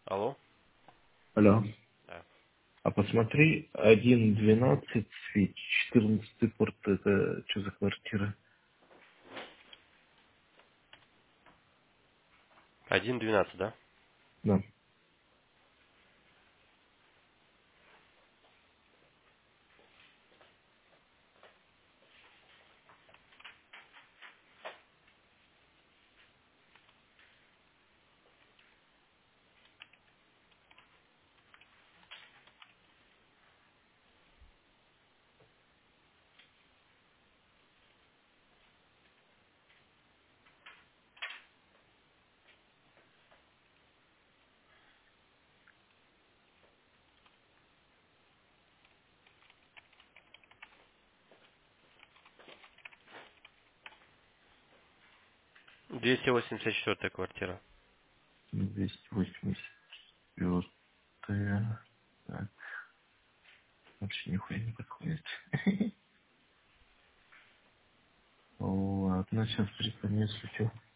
Алло? Алло. Да. А посмотри, 1.12 свет, 14 порт, это что за квартира? 1.12, да? Да. 284 квартира. 284. Так, вообще нихуя не подходит. Ладно, сейчас припомню, что.